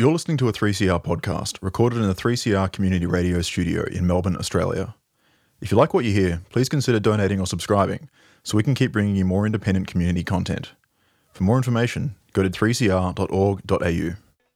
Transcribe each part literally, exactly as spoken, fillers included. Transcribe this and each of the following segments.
You're listening to a three C R podcast recorded in the three C R Community Radio Studio in Melbourne, Australia. If you like what you hear, please consider donating or subscribing so we can keep bringing you more independent community content. For more information, go to three c r dot org dot a u.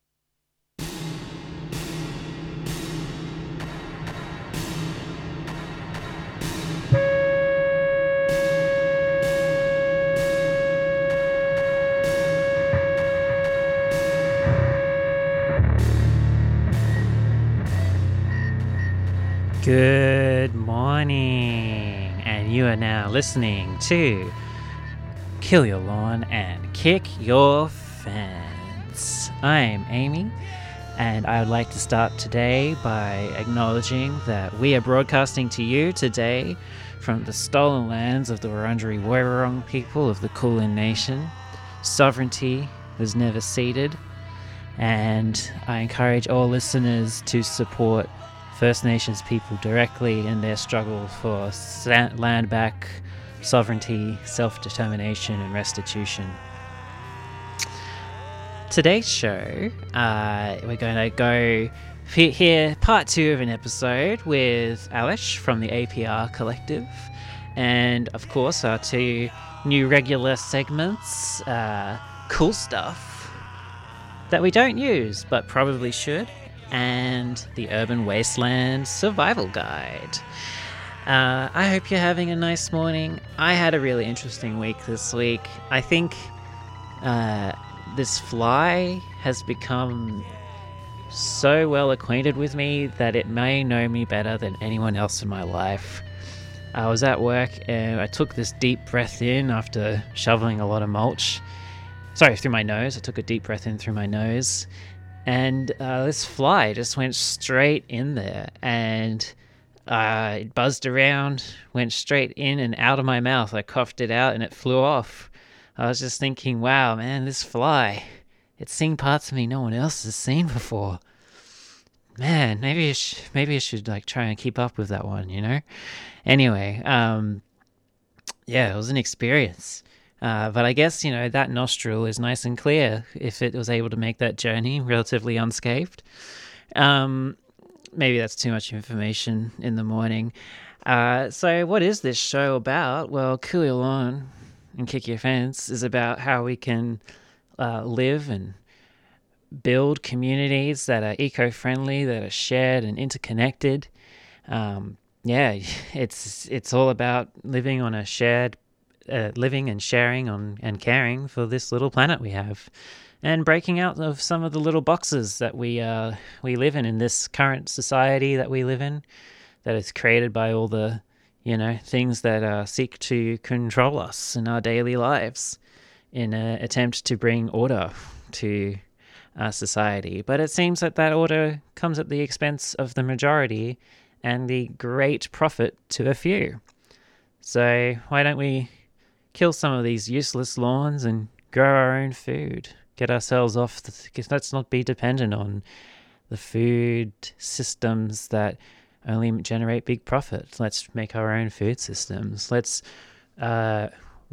Good morning, and you are now listening to Kill Your Lawn and Kick Your Fence. I'm Amy, and I would like to start today by acknowledging that we are broadcasting to you today from the stolen lands of the Wurundjeri Woiwurrung people of the Kulin Nation. Sovereignty was never ceded, and I encourage all listeners to support First Nations people directly in their struggle for land back, sovereignty, self-determination, and restitution. Today's show, uh, we're going to go he- hear part two of an episode with Alish from the A P R Collective, and of course our two new regular segments, uh, Cool Stuff that we don't use but probably should, and the Urban Wasteland Survival Guide. Uh, I hope you're having a nice morning. I had a really interesting week this week. I think uh, this fly has become so well acquainted with me that it may know me better than anyone else in my life. I was at work and I took this deep breath in after shoveling a lot of mulch. Sorry, through my nose. I took a deep breath in through my nose. And uh, this fly just went straight in there, and uh, it buzzed around, went straight in and out of my mouth. I coughed it out and it flew off. I was just thinking, wow, man, this fly, it's seen parts of me no one else has seen before. Man, maybe I, sh- maybe I should like try and keep up with that one, you know? Anyway, um, yeah, it was an experience. Uh, but I guess, you know, that nostril is nice and clear if it was able to make that journey relatively unscathed. Um, maybe that's too much information in the morning. Uh, so what is this show about? Well, Kill Your Lawn and Kick Your Fence is about how we can uh, live and build communities that are eco-friendly, that are shared and interconnected. Um, yeah, it's it's all about living on a shared Uh, living and sharing on and caring for this little planet we have, and breaking out of some of the little boxes that we uh, we live in in this current society that we live in, that is created by all the, you know, things that uh, seek to control us in our daily lives in an attempt to bring order to our society. But it seems that that order comes at the expense of the majority and the great profit to a few. So why don't we kill some of these useless lawns and grow our own food? Get ourselves off the... Th- let's not be dependent on the food systems that only generate big profit. Let's make our own food systems. Let's uh,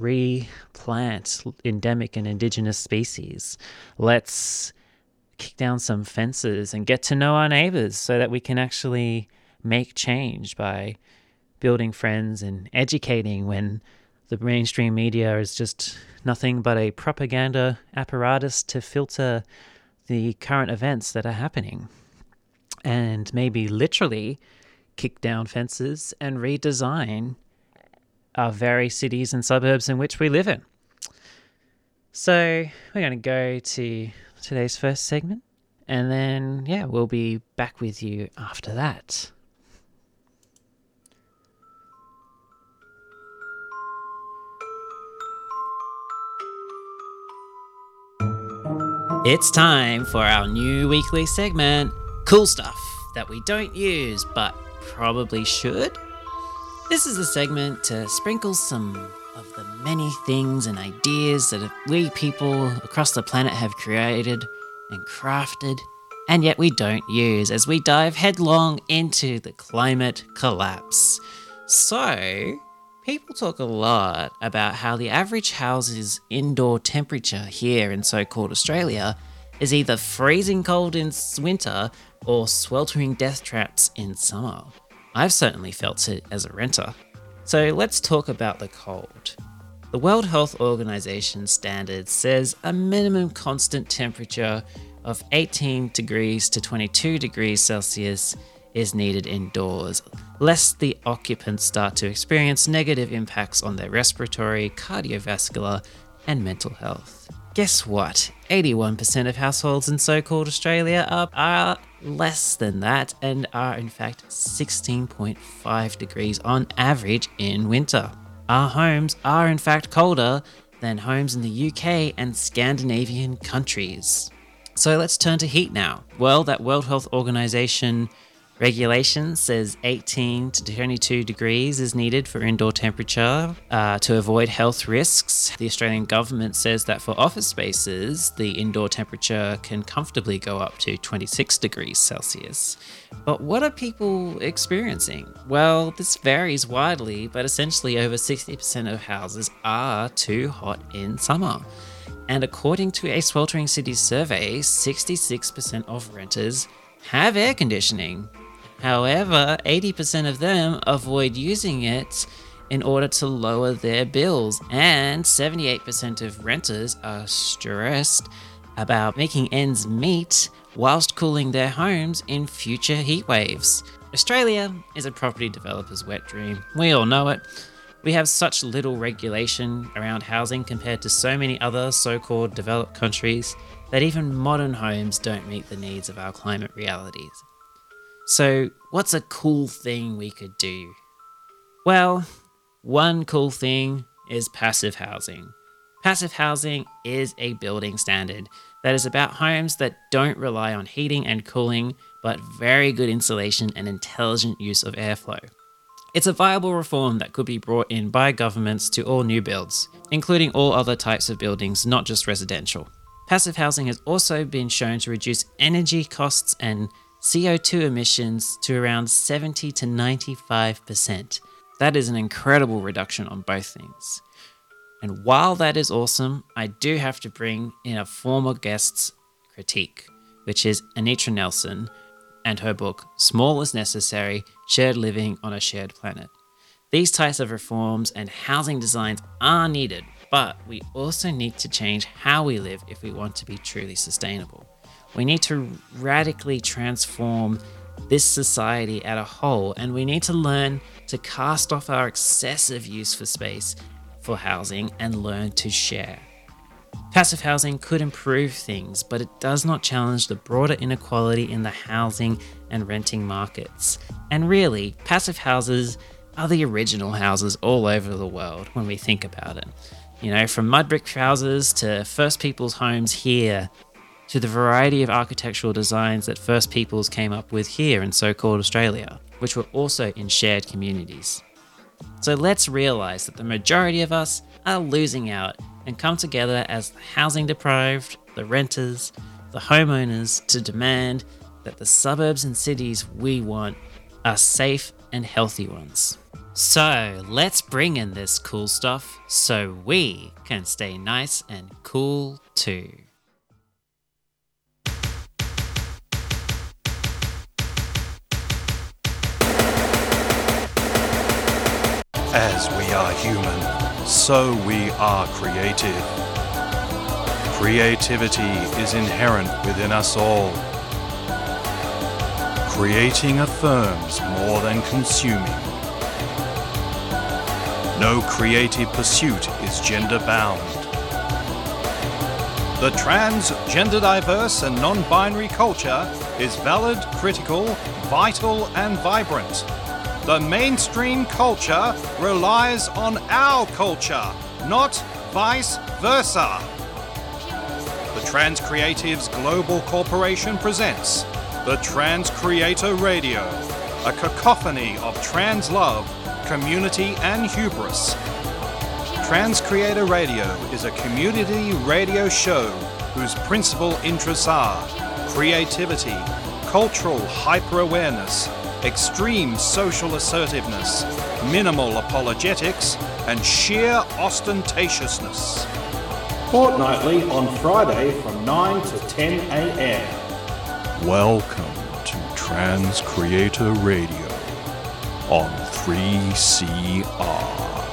replant endemic and indigenous species. Let's kick down some fences and get to know our neighbors so that we can actually make change by building friends and educating when the mainstream media is just nothing but a propaganda apparatus to filter the current events that are happening. And maybe literally kick down fences and redesign our very cities and suburbs in which we live in. So we're going to go to today's first segment, and then, yeah, we'll be back with you after that. It's time for our new weekly segment, Cool Stuff That We Don't Use But Probably Should. This is a segment to sprinkle some of the many things and ideas that we people across the planet have created and crafted, and yet we don't use, as we dive headlong into the climate collapse. So, people talk a lot about how the average house's indoor temperature here in so-called Australia is either freezing cold in winter or sweltering death traps in summer. I've certainly felt it as a renter. So let's talk about the cold. The World Health Organization standard says a minimum constant temperature of eighteen degrees to twenty-two degrees Celsius is needed indoors, lest the occupants start to experience negative impacts on their respiratory, cardiovascular, and mental health. Guess what? eighty-one percent of households in so-called Australia are, are less than that and are in fact sixteen point five degrees on average in winter. Our homes are in fact colder than homes in the U K and Scandinavian countries. So let's turn to heat now. Well, that World Health Organization regulation says eighteen to twenty-two degrees is needed for indoor temperature uh, to avoid health risks. The Australian government says that for office spaces, the indoor temperature can comfortably go up to twenty-six degrees Celsius. But what are people experiencing? Well, this varies widely, but essentially over sixty percent of houses are too hot in summer. And according to a Sweltering Cities survey, sixty-six percent of renters have air conditioning. However, eighty percent of them avoid using it in order to lower their bills, and seventy-eight percent of renters are stressed about making ends meet whilst cooling their homes in future heat waves. Australia is a property developer's wet dream. We all know it. We have such little regulation around housing compared to so many other so-called developed countries that even modern homes don't meet the needs of our climate realities. So, what's a cool thing we could do? Well, one cool thing is passive housing. Passive housing is a building standard that is about homes that don't rely on heating and cooling, but very good insulation and intelligent use of airflow. It's a viable reform that could be brought in by governments to all new builds, including all other types of buildings, not just residential. Passive housing has also been shown to reduce energy costs and C O two emissions to around seventy to ninety-five percent. That is an incredible reduction on both things. And while that is awesome, I do have to bring in a former guest's critique, which is Anitra Nelson and her book, Small is Necessary, Shared Living on a Shared Planet. These types of reforms and housing designs are needed, but we also need to change how we live if we want to be truly sustainable. We need to radically transform this society as a whole, and we need to learn to cast off our excessive use for space for housing and learn to share. Passive housing could improve things, but it does not challenge the broader inequality in the housing and renting markets. And really, passive houses are the original houses all over the world when we think about it. You know, from mud brick houses to First Peoples homes here, to the variety of architectural designs that First Peoples came up with here in so-called Australia, which were also in shared communities. So let's realise that the majority of us are losing out and come together as the housing deprived, the renters, the homeowners to demand that the suburbs and cities we want are safe and healthy ones. So let's bring in this cool stuff so we can stay nice and cool too. As we are human, so we are creative. Creativity is inherent within us all. Creating affirms more than consuming. No creative pursuit is gender-bound. The trans, gender-diverse and non-binary culture is valid, critical, vital and vibrant. The mainstream culture relies on our culture, not vice versa. The Trans Creatives Global Corporation presents the Trans Creator Radio, a cacophony of trans love, community and hubris. Trans Creator Radio is a community radio show whose principal interests are creativity, cultural hyper-awareness, extreme social assertiveness, minimal apologetics, and sheer ostentatiousness. fortnightly on Friday from nine to ten a.m. Welcome to Trans Creator Radio on three C R.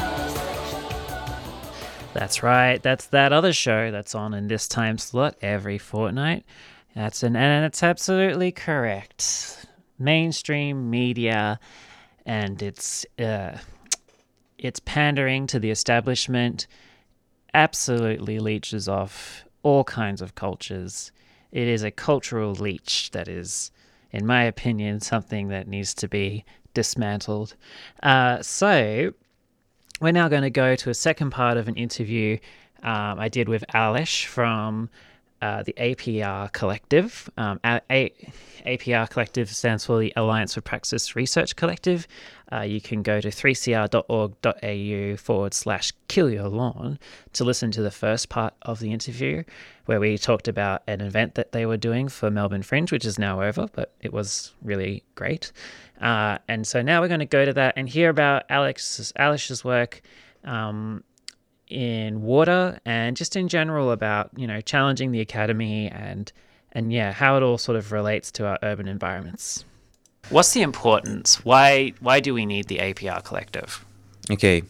That's right. That's that other show that's on in this time slot every fortnight. That's an and it's absolutely correct. Mainstream media, and it's uh, it's pandering to the establishment. Absolutely leeches off all kinds of cultures. It is a cultural leech that is, in my opinion, something that needs to be dismantled. Uh, so. We're now going to go to a second part of an interview um, I did with Alish from uh, the A P R Collective. Um, A- A- APR Collective stands for the Alliance for Praxis Research Collective. Uh, you can go to three c r dot org dot a u forward slash kill your lawn to listen to the first part of the interview, where we talked about an event that they were doing for Melbourne Fringe, which is now over, but it was really great. Uh, and so now we're going to go to that and hear about Alex's, Alish's work um, in water and just in general about, you know, challenging the academy and, and yeah, how it all sort of relates to our urban environments. What's the importance? Why why do we need the A P R Collective? Okay.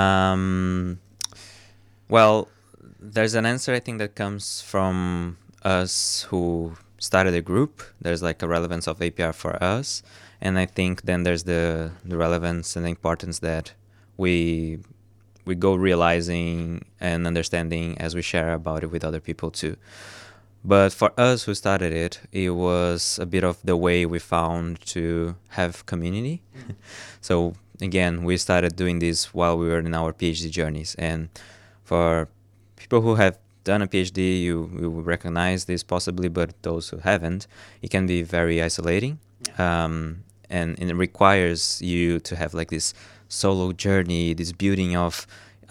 Um, well, there's an answer, I think, that comes from us who started a group. There's like a relevance of A P R for us. And I think then there's the, the relevance and the importance that we we go realizing and understanding as we share about it with other people too. But for us who started it, it was a bit of the way we found to have community. Mm-hmm. So again, we started doing this while we were in our PhD journeys. And for people who have done a PhD, you, you will recognize this possibly, but those who haven't, it can be very isolating. Yeah. Um, and, and it requires you to have like this solo journey, this building of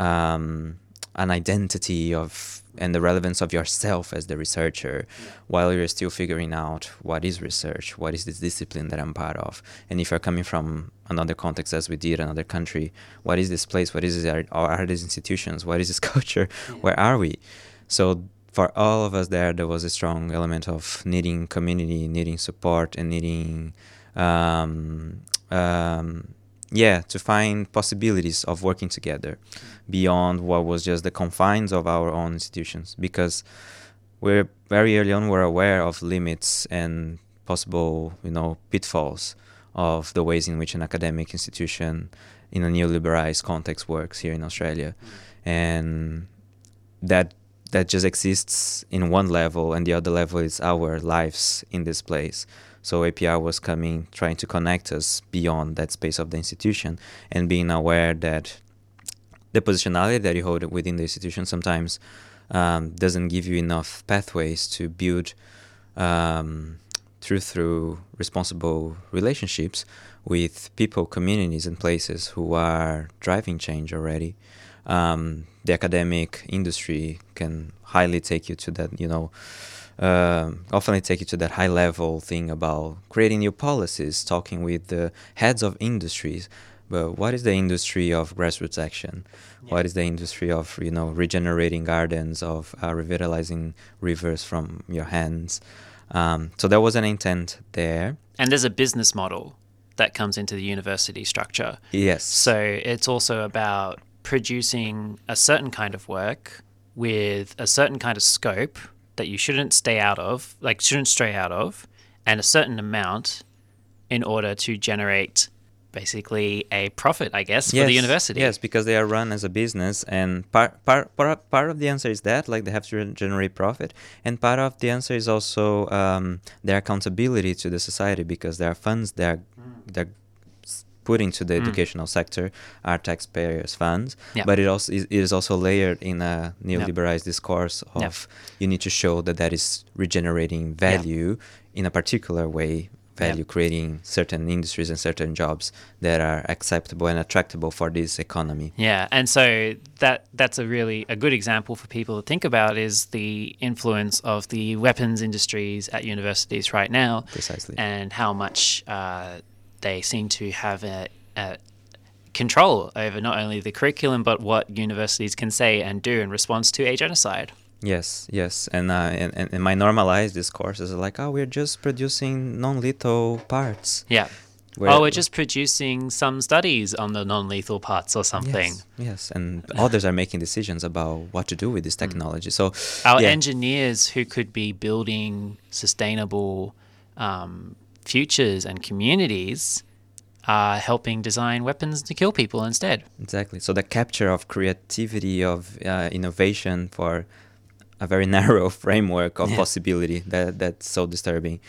um, an identity of and the relevance of yourself as the researcher, yeah. while you're still figuring out what is research, what is this discipline that I'm part of. And if you're coming from another context, as we did, another country, what is this place? What is this? Are, are these institutions? What is this culture? Yeah. Where are we? So for all of us there, there was a strong element of needing community, needing support, and needing, um, um, yeah, to find possibilities of working together beyond what was just the confines of our own institutions. Because we're very early on, we're aware of limits and possible, you know, pitfalls of the ways in which an academic institution in a neoliberalized context works here in Australia. Mm-hmm. And that that just exists in one level, and the other level is our lives in this place. So A P R was coming, trying to connect us beyond that space of the institution, and being aware that the positionality that you hold within the institution sometimes um, doesn't give you enough pathways to build um, through through responsible relationships with people, communities, and places who are driving change already. Um, the academic industry can highly take you to that, you know, uh, often take you to that high level thing about creating new policies, talking with the heads of industries. But what is the industry of grassroots action? Yeah. What is the industry of, you know, regenerating gardens, of uh, revitalizing rivers from your hands? Um, so there was an intent there. And there's a business model that comes into the university structure. Yes. So it's also about producing a certain kind of work with a certain kind of scope that you shouldn't stay out of, like shouldn't stray out of, and a certain amount in order to generate basically a profit, I guess, yes, for the university. Yes, because they are run as a business, and part, part, part, part of the answer is that, like, they have to generate profit, and part of the answer is also um, their accountability to the society, because there are funds that are, mm. that are put into the mm. educational sector are taxpayers' funds, yep. but it also is, it is also layered in a neoliberalized yep. discourse of yep. you need to show that that is regenerating value yep. in a particular way, value yep. creating certain industries and certain jobs that are acceptable and attractable for this economy. Yeah, and so that that's a really a good example for people to think about is the influence of the weapons industries at universities right now. Precisely. And how much uh, they seem to have a, a control over not only the curriculum but what universities can say and do in response to a genocide. Yes, yes, and, uh, and and and my normalized discourse is like, oh, we're just producing non-lethal parts. Yeah. Where- oh, we're just producing some studies on the non-lethal parts or something. Yes, yes, and others are making decisions about what to do with this technology. So Our yeah. engineers who could be building sustainable um, futures and communities are helping design weapons to kill people instead. Exactly. So the capture of creativity, of uh, innovation for a very narrow framework of Yeah. possibility, that that's so disturbing.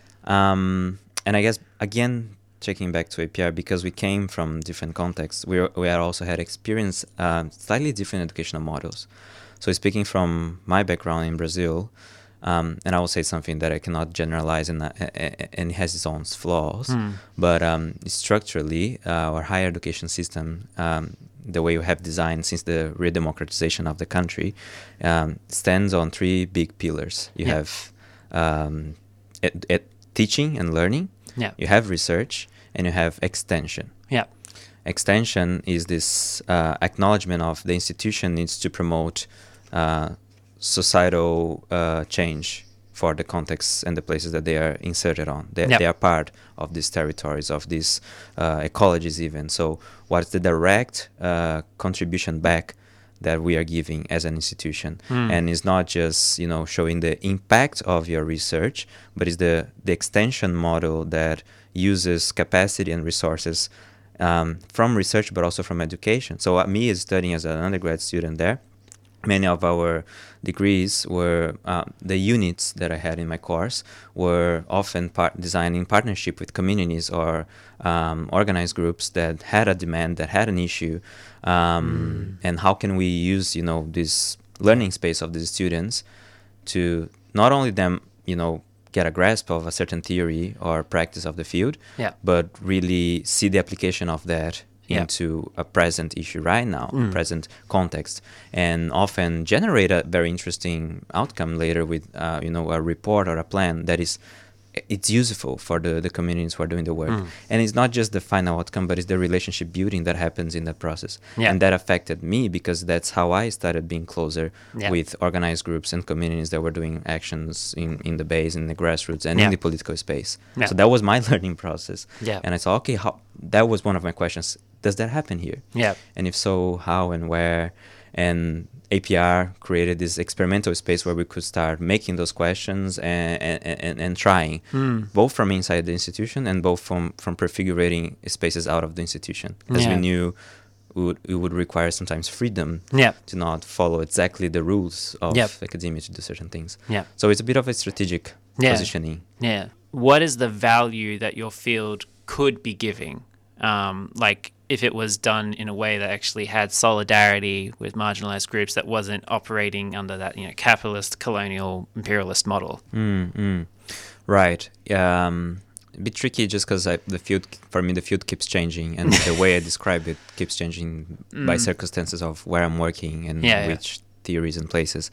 Um, and I guess, again, checking back to A P R, because we came from different contexts, we we also had experience uh, slightly different educational models. So speaking from my background in Brazil, um, and I will say something that I cannot generalize, and, uh, and it has its own flaws, Mm. but um, structurally, uh, our higher education system, um, the way we have designed since the redemocratization of the country, um, stands on three big pillars. You Yeah. have um, ed- ed- teaching and learning, Yeah. you have research, and you have extension. Yeah. Extension is this uh, acknowledgement of the institution needs to promote uh, societal uh, change for the contexts and the places that they are inserted on. They, Yep. they are part of these territories, of these uh, ecologies even. So what's the direct uh, contribution back that we are giving as an institution? Mm. And it's not just, you know, showing the impact of your research, but it's the, the extension model that uses capacity and resources um, from research, but also from education. So uh, me as studying as an undergrad student there, many of our degrees were, uh, the units that I had in my course were often part designed in partnership with communities or um, organized groups that had a demand, that had an issue. Um, mm. And how can we use, you know, this learning space of these students to not only them, you know, get a grasp of a certain theory or practice of the field, Yeah. but really see the application of that Yeah. into a present issue right now, Mm. present context, and often generate a very interesting outcome later with, uh, you know, a report or a plan that is, it's useful for the, the communities who are doing the work. Mm. And it's not just the final outcome, but it's the relationship building that happens in that process. Yeah. And that affected me because that's how I started being closer Yeah. with organized groups and communities that were doing actions in, in the base, in the grassroots, and Yeah. in the political space. Yeah. So that was my learning process. Yeah. And I thought, okay, how, that was one of my questions. Does that happen here? Yeah. And if so, how and where? And A P R created this experimental space where we could start making those questions and and, and, and trying, Mm. both from inside the institution and both from, from prefigurating spaces out of the institution. As Yeah. we knew, it would, it would require sometimes freedom Yeah. to not follow exactly the rules of Yep. academia to do certain things. Yeah. So it's a bit of a strategic Yeah. positioning. Yeah. What is the value that your field could be giving? Um, like if it was done in a way that actually had solidarity with marginalized groups that wasn't operating under that, you know, capitalist, colonial, imperialist model. Mm, mm. Right. Um, a bit tricky just because the field, for me, the field keeps changing, and the way I describe it keeps changing by Mm. circumstances of where I'm working and Yeah, yeah. which theories and places.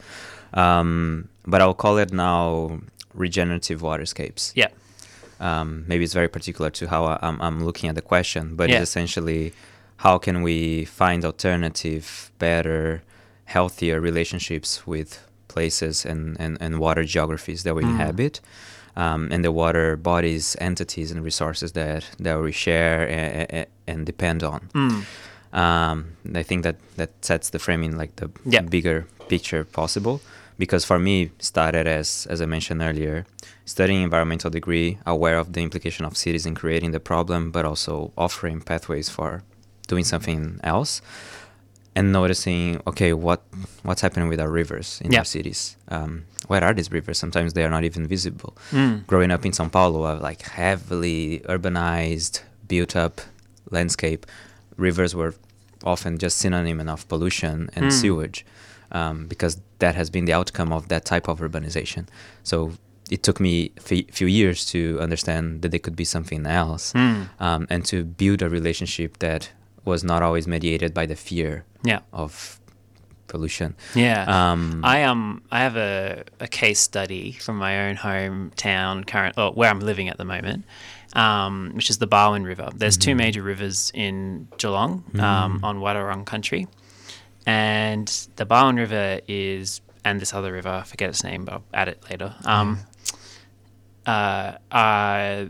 Um, but I'll call it now regenerative waterscapes. Yeah. Um, maybe it's very particular to how I, I'm, I'm looking at the question, but Yeah. it's essentially how can we find alternative, better, healthier relationships with places and, and, and water geographies that we Mm. inhabit, um, and the water bodies, entities, and resources that, that we share and, and depend on. Mm. Um, I think that, that sets the framing, like the Yeah. bigger picture possible. Because for me, started as, as I mentioned earlier, studying environmental degree, aware of the implication of cities in creating the problem, but also offering pathways for doing something else, and noticing, okay, what what's happening with our rivers in Yeah. our cities? Um, where are these rivers? Sometimes they are not even visible. Mm. Growing up in São Paulo, a like heavily urbanized, built-up landscape, rivers were often just synonym of pollution and Mm. sewage. Um, because that has been the outcome of that type of urbanization. So it took me a f- few years to understand that there could be something else, Mm. um, and to build a relationship that was not always mediated by the fear Yeah. of pollution. Yeah. Um, I um I have a, a case study from my own hometown, current or where I'm living at the moment, um, which is the Barwon River. There's two major rivers in Geelong, um, on Wadawurrung country, and the Barwon River is, and this other river, I forget its name, but I'll add it later. Um, uh, uh,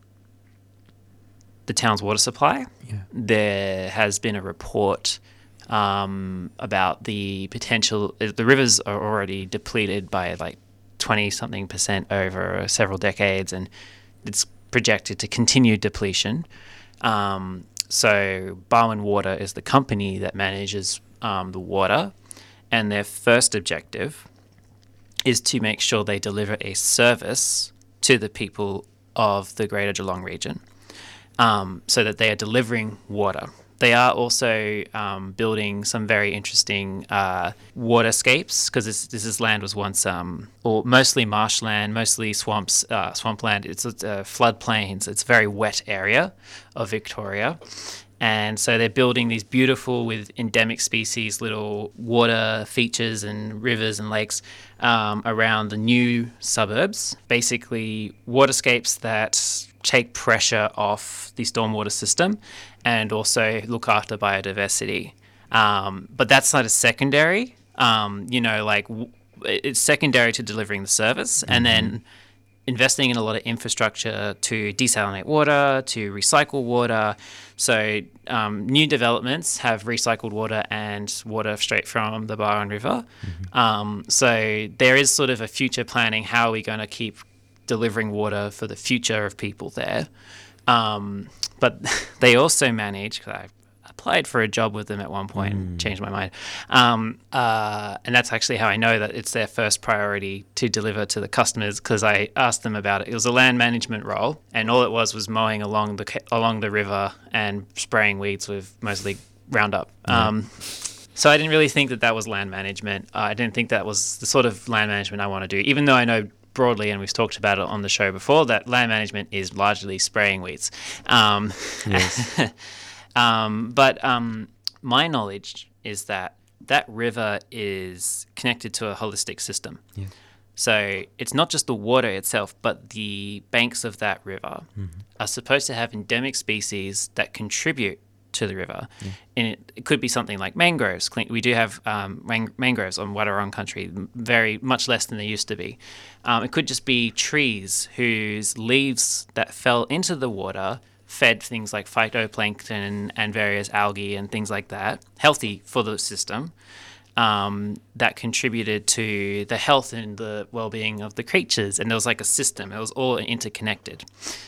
the town's water supply. Yeah. There has been a report um, about the potential. The rivers are already depleted by like twenty something percent over several decades, and it's projected to continue depletion. Um, so Barwon Water is the company that manages um, the water, and their first objective is to make sure they deliver a service to the people of the Greater Geelong region, um, so that they are delivering water. They are also um, building some very interesting uh, waterscapes, because this, this is land was once um, or mostly marshland, mostly swamps, uh, swampland. It's uh, floodplains. It's a very wet area of Victoria. And so they're building these beautiful, with endemic species, little water features and rivers and lakes um, around the new suburbs. Basically, waterscapes that take pressure off the stormwater system and also look after biodiversity. Um, but that's not a secondary. Um, you know, like w- it's secondary to delivering the service, mm-hmm. and then investing in a lot of infrastructure to desalinate water, to recycle water. So um, new developments have recycled water and water straight from the Barwon River. Mm-hmm. Um, so there is sort of a future planning. How are we going to keep delivering water for the future of people there? Um, but they also manage, because I applied for a job with them at one point, mm. changed my mind. Um, uh, and that's actually how I know that it's their first priority to deliver to the customers, because I asked them about it. It was a land management role, and all it was was mowing along the along the river and spraying weeds with mostly Roundup. Mm. Um, so I didn't really think that that was land management. Uh, I didn't think that was the sort of land management I want to do, even though I know broadly, and we've talked about it on the show before, that land management is largely spraying weeds. Um, yes. um, but um, my knowledge is that that river is connected to a holistic system. Yeah. So it's not just the water itself, but the banks of that river mm-hmm. are supposed to have endemic species that contribute to the river. Yeah. And it, it could be something like mangroves. We do have um, man- mangroves on Wadawurrung country, very much less than they used to be. Um, it could just be trees whose leaves that fell into the water fed things like phytoplankton and various algae and things like that, healthy for the system, um, that contributed to the health and the well-being of the creatures. And there was like a system. It was all interconnected.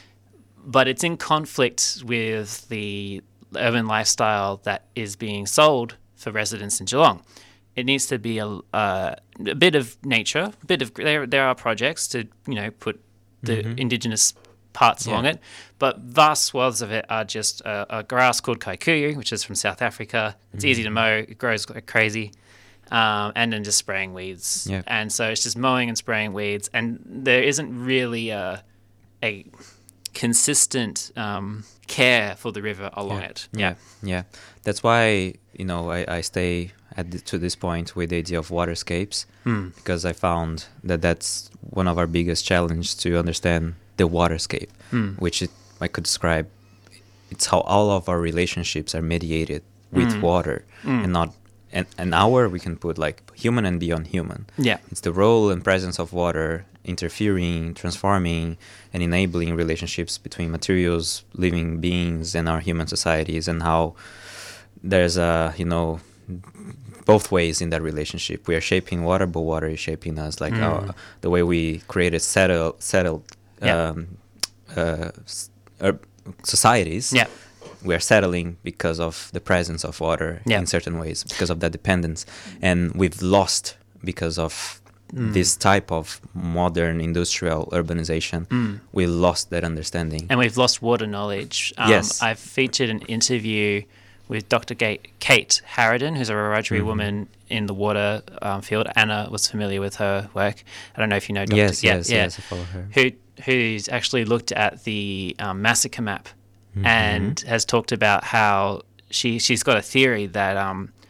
But it's in conflict with the urban lifestyle that is being sold for residents in Geelong. It needs to be a, uh, a bit of nature, a bit of there. There are projects to you know put the mm-hmm. indigenous parts yeah. along it, but vast swaths of it are just a, a grass called kikuyu, which is from South Africa. It's mm-hmm. easy to mow, it grows like crazy, um, and then just spraying weeds. Yeah. And so it's just mowing and spraying weeds, and there isn't really a a consistent um, care for the river along yeah. it. Yeah, yeah. That's why, you know, I, I stay at the, to this point with the idea of waterscapes, mm. because I found that that's one of our biggest challenges to understand the waterscape, mm. which it, I could describe. It's how all of our relationships are mediated with mm. water mm. and not an, an hour we can put like human and beyond human. Yeah. It's the role and presence of water interfering, transforming, and enabling relationships between materials, living beings, and our human societies, and how there's a, you know, both ways in that relationship. We are shaping water, but water is shaping us. Like mm. how, the way we created settled, settled yeah. um, uh, uh, societies. Yeah. We are settling because of the presence of water yeah. in certain ways, because of that dependence. And we've lost because of mm. this type of modern industrial urbanization. Mm. We lost that understanding. And we've lost water knowledge. Um, yes. I've featured an interview with Doctor Kate Harridan, who's a Wiradjuri mm-hmm. woman in the water um, field. Anna was familiar with her work. I don't know if you know Doctor Yes, yeah, yes, yeah. yes, I follow her. Who, who's actually looked at the um, massacre map mm-hmm. and has talked about how she, she's got a theory that um,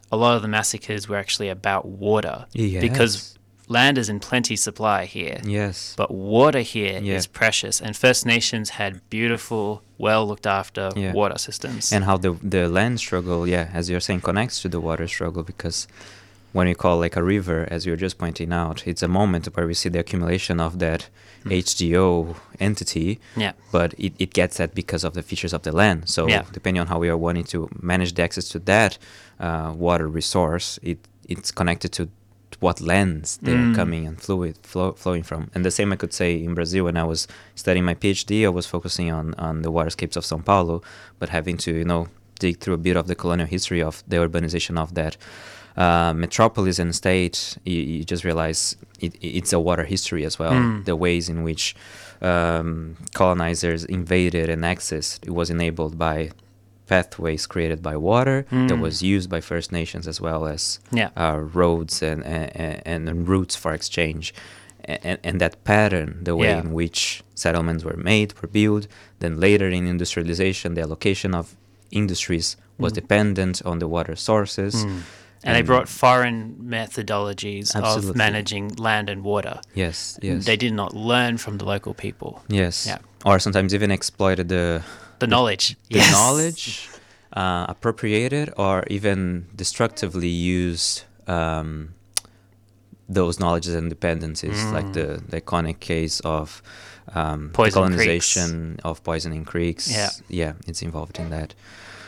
a lot of the massacres were actually about water. Yes. Because land is in plenty supply here. Yes. But water here Yeah. is precious. And First Nations had beautiful, well looked after Yeah. water systems. And how the the land struggle, yeah, as you're saying, connects to the water struggle, because when you call like a river, as you were just pointing out, it's a moment where we see the accumulation of that Mm. H D O entity, yeah. but it, it gets that because of the features of the land. So Yeah. depending on how we are wanting to manage the access to that uh, water resource, it it's connected to what lands they're Mm. coming and fluid flow, flowing from. And the same I could say in Brazil. When I was studying my PhD, I was focusing on, on the waterscapes of São Paulo, but having to, you know, dig through a bit of the colonial history of the urbanization of that uh, metropolis and state, you, you just realize it, it's a water history as well. Mm. The ways in which um, colonizers invaded and accessed, it was enabled by pathways created by water Mm. that was used by First Nations, as well as Yeah. uh, roads and, and and routes for exchange, and, and that pattern, the way Yeah. in which settlements were made, were built, then later in industrialization, the allocation of industries was Mm. dependent on the water sources. Mm. And they And- brought foreign methodologies Absolutely. of managing land and water. Yes, yes, They did not learn from the local people. yes, Yeah. or sometimes even exploited the The knowledge. the Yes. knowledge, uh, appropriated or even destructively used um, those knowledges and dependencies, like the, the iconic case of um, the Poison colonization of poisoning creeks. Yeah. yeah, it's involved in that.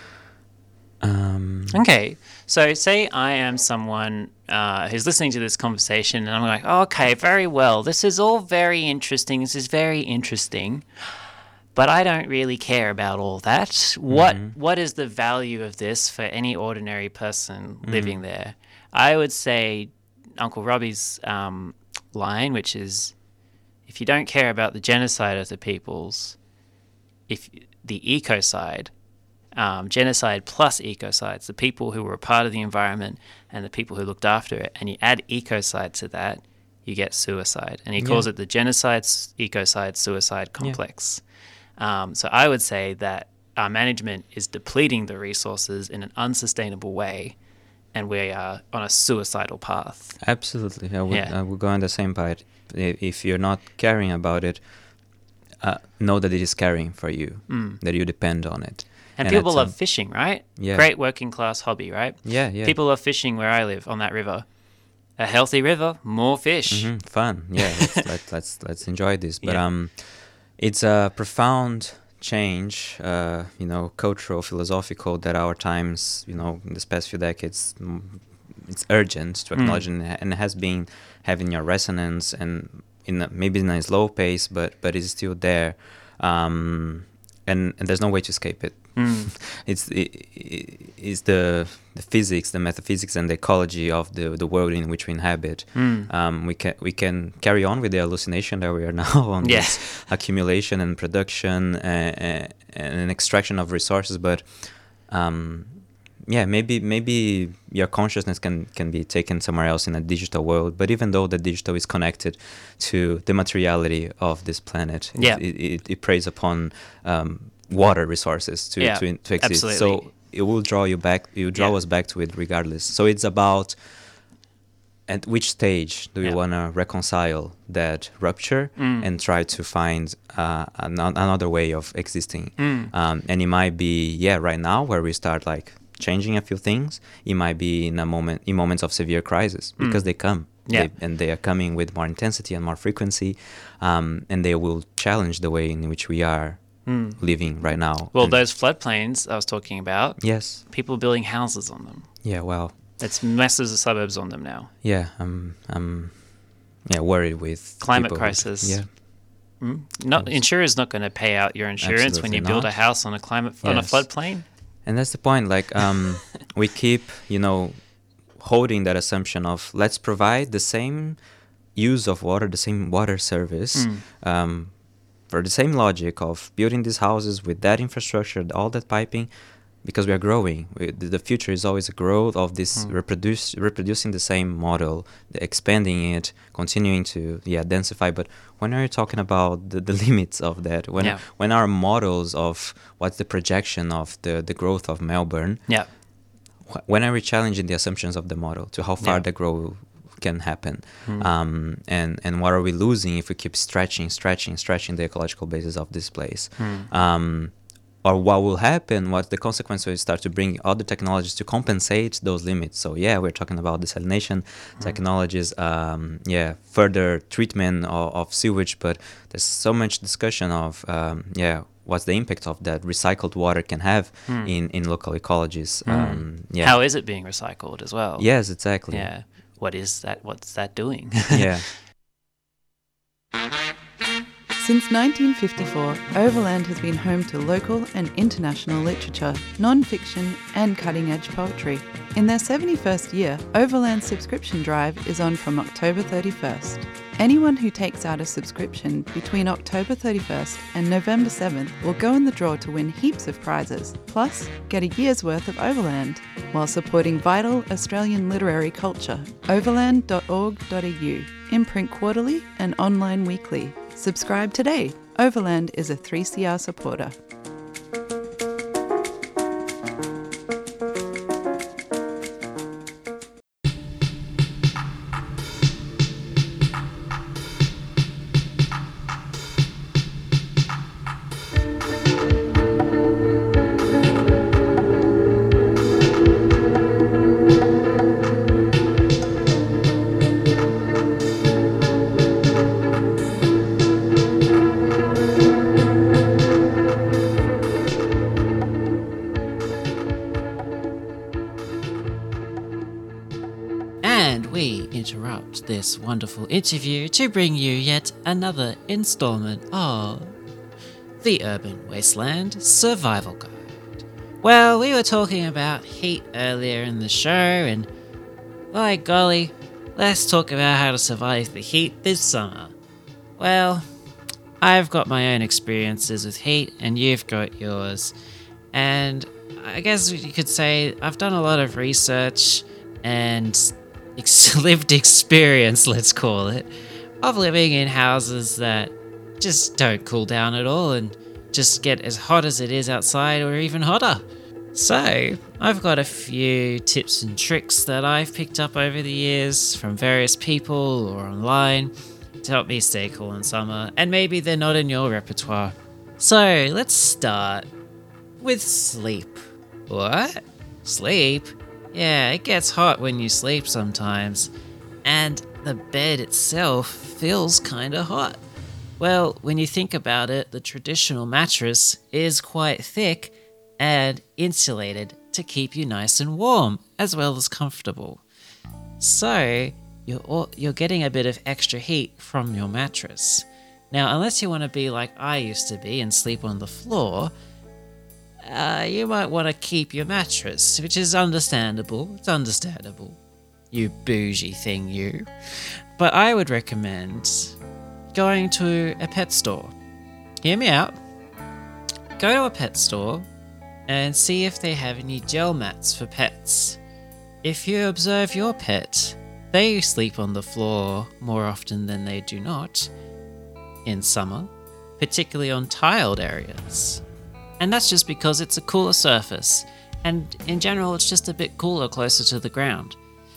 Um, Okay, so say I am someone uh, who's listening to this conversation, and I'm like, oh, okay, very well. This is all very interesting. This is very interesting, but I don't really care about all that. What What is the value of this for any ordinary person living there? I would say Uncle Robbie's um, line, which is, if you don't care about the genocide of the peoples, if the ecocide. Um, genocide plus ecocides, the people who were a part of the environment and the people who looked after it, and you add ecocide to that, you get suicide. And he calls Yeah. it the genocide, s- ecocide, suicide complex. Um, so I would say that our management is depleting the resources in an unsustainable way, and we are on a suicidal path. Absolutely, I would, Yeah. I would go on the same part. I- If you're not caring about it, uh, know that it is caring for you, that you depend on it. And, And people it's, love um, fishing, right? yeah. Great working class hobby, right? Yeah, yeah. People love fishing where I live on that river. A healthy river, more fish. Mhm, fun, yeah. Let's, let, let's let's enjoy this. But Yeah. um, it's a profound change, uh, you know, cultural, philosophical, that our times, you know, in this past few decades, mm, it's urgent to acknowledge, and, and it has been having a resonance, and in a, maybe in a slow pace, but but it's still there, um, and and there's no way to escape it. Mm. It's it, it, it's the the physics, the metaphysics, and the ecology of the the world in which we inhabit. Mm. Um, we can we can carry on with the hallucination that we are now on, Yeah. this accumulation and production and, and extraction of resources, but um, yeah, maybe maybe your consciousness can can be taken somewhere else in a digital world. But even though the digital is connected to the materiality of this planet, it, Yeah. it, it, it preys upon um, water resources to Yeah, to, to exist. absolutely. So it will draw you back. It will draw Yeah. us back to it regardless. So it's about at which stage do we Yeah. want to reconcile that rupture Mm. and try to find uh, an- another way of existing. Mm. Um, and it might be, yeah, right now where we start like changing a few things. It might be in a moment, in moments of severe crisis, because they come. Yeah. They, and they are coming with more intensity and more frequency, um, and they will challenge the way in which we are Mm. living right now. Well, And- those floodplains I was talking about, yes, people building houses on them. yeah, well, It's masses of suburbs on them now. yeah, I'm, I'm, yeah, worried with Climate people who- crisis. Yeah, Mm? Not insurer's not going to pay out your insurance when Absolutely you build a not. house on a climate on a Yes. floodplain. and that's the point. Like, um, we keep, you know, holding that assumption of let's provide the same use of water, the same water service, Mm. um, for the same logic of building these houses with that infrastructure, all that piping, because we are growing. We, the, the future is always a growth of this Mm. reproduce, reproducing the same model, the expanding it, continuing to yeah densify. But when are you talking about the, the limits of that? When Yeah. when our models of what's the projection of the, the growth of Melbourne? Yeah. wh- when are we challenging the assumptions of the model to how far Yeah. the growth can happen, Mm. um, and and what are we losing if we keep stretching, stretching, stretching the ecological basis of this place, Mm. um, or what will happen? What's the consequence when we start to bring other technologies to compensate those limits? So yeah, we're talking about desalination Mm. technologies, um, yeah, further treatment of, of sewage, but there's so much discussion of um, yeah. what's the impact of that recycled water can have Mm. in, in local ecologies. Mm. Um, yeah. How is it being recycled as well? Yes, exactly. Yeah. What is that? What's that doing? Yeah. Since nineteen fifty-four, Overland has been home to local and international literature, non-fiction and cutting-edge poetry. In their seventy-first year, Overland's subscription drive is on from October thirty-first. Anyone who takes out a subscription between October thirty-first and November seventh will go in the draw to win heaps of prizes, plus get a year's worth of Overland, while supporting vital Australian literary culture. overland dot org dot a u, imprint quarterly and online weekly. Subscribe today. Overland is a three C R supporter. And we interrupt this wonderful interview to bring you yet another installment of the Urban Wasteland Survival Guide. Well, we were talking about heat earlier in the show, and by golly, let's talk about how to survive the heat this summer. Well, I've got my own experiences with heat, and you've got yours. And I guess you could say I've done a lot of research and ex- lived experience, let's call it, of living in houses that just don't cool down at all and just get as hot as it is outside or even hotter. So, I've got a few tips and tricks that I've picked up over the years from various people or online to help me stay cool in summer, and maybe they're not in your repertoire. So, let's start with sleep. What? Sleep? Yeah, it gets hot when you sleep sometimes, and the bed itself feels kinda hot. Well, when you think about it, the traditional mattress is quite thick and insulated to keep you nice and warm, as well as comfortable. So, you're, all, you're getting a bit of extra heat from your mattress. Now, unless you want to be like I used to be and sleep on the floor, uh, you might want to keep your mattress, which is understandable. It's understandable. You bougie thing, you. But I would recommend going to a pet store. Hear me out. Go to a pet store and see if they have any gel mats for pets. If you observe your pet, they sleep on the floor more often than they do not in summer, particularly on tiled areas. And that's just because it's a cooler surface, and in general it's just a bit cooler closer to the ground.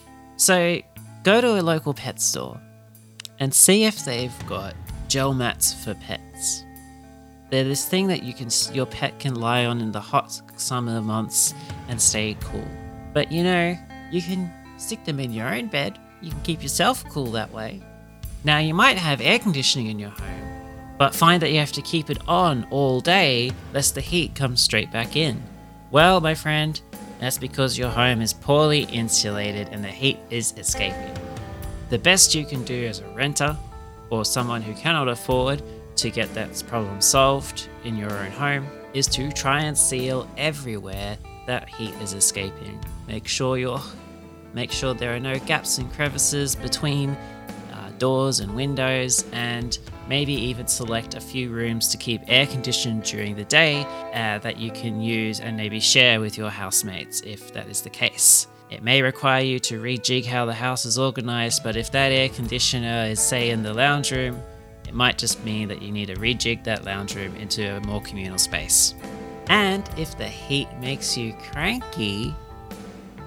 So go to a local pet store and see if they've got gel mats for pets. They're this thing that you can, your pet can lie on in the hot summer months and stay cool. But you know, you can stick them in your own bed. You can keep yourself cool that way. Now, you might have air conditioning in your home, but find that you have to keep it on all day lest the heat comes straight back in. Well, my friend, that's because your home is poorly insulated and the heat is escaping. The best you can do as a renter or someone who cannot afford to get that problem solved in your own home is to try and seal everywhere that heat is escaping. Make sure you're, make sure there are no gaps and crevices between uh, doors and windows, and maybe even select a few rooms to keep air conditioned during the day uh, that you can use and maybe share with your housemates if that is the case. It may require you to rejig how the house is organized, but if that air conditioner is, say, in the lounge room, it might just mean that you need to rejig that lounge room into a more communal space. And if the heat makes you cranky,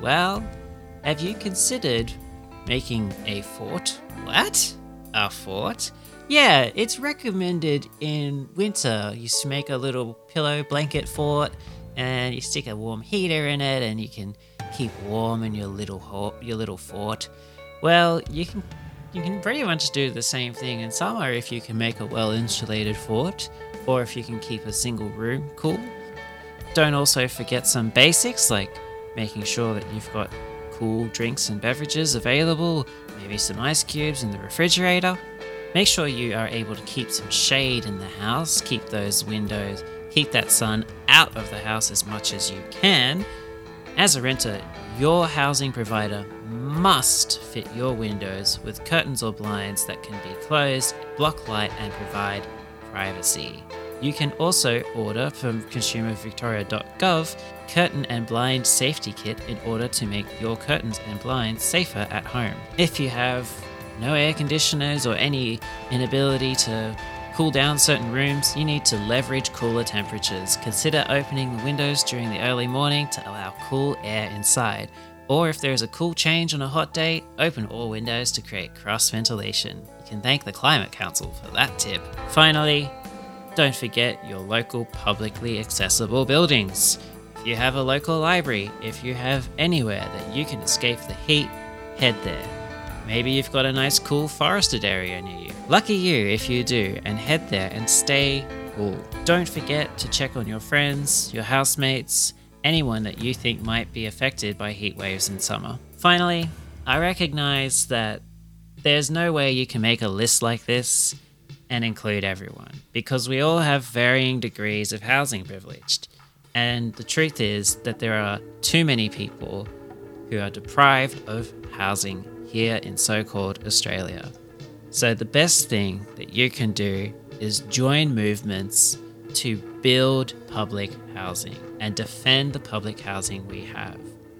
Well, have you considered making a fort? What? A fort? Yeah, it's recommended in winter. You s- make a little pillow blanket fort, and you stick a warm heater in it, and you can keep warm in your little ho- your little fort. Well, you can you can pretty much do the same thing in summer if you can make a well-insulated fort, or if you can keep a single room cool. Don't also forget some basics like making sure that you've got cool drinks and beverages available, maybe some ice cubes in the refrigerator. Make sure you are able to keep some shade in the house, keep those windows, keep that sun out of the house as much as you can. As a renter, your housing provider must fit your windows with curtains or blinds that can be closed, block light, and provide privacy. You can also order from consumer victoria dot gov curtain and blind safety kit in order to make your curtains and blinds safer at home. If you have no air conditioners or any inability to cool down certain rooms, you need to leverage cooler temperatures. Consider opening the windows during the early morning to allow cool air inside. Or if there is a cool change on a hot day, open all windows to create cross ventilation. You can thank the Climate Council for that tip. Finally, don't forget your local publicly accessible buildings. If you have a local library, if you have anywhere that you can escape the heat, head there. Maybe you've got a nice cool forested area near you. Lucky you if you do, and head there and stay cool. Don't forget to check on your friends, your housemates, anyone that you think might be affected by heat waves in summer. Finally, I recognize that there's no way you can make a list like this and include everyone, because we all have varying degrees of housing privilege. And the truth is that there are too many people who are deprived of housing here in so-called Australia. So the best thing that you can do is join movements to build public housing and defend the public housing we have.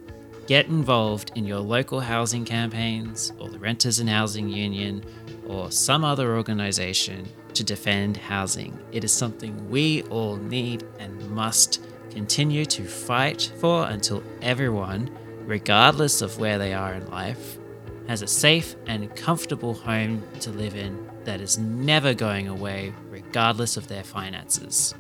Get involved in your local housing campaigns or the Renters and Housing Union or some other organisation to defend housing. It is something we all need and must continue to fight for until everyone, regardless of where they are in life, has a safe and comfortable home to live in that is never going away, regardless of their finances.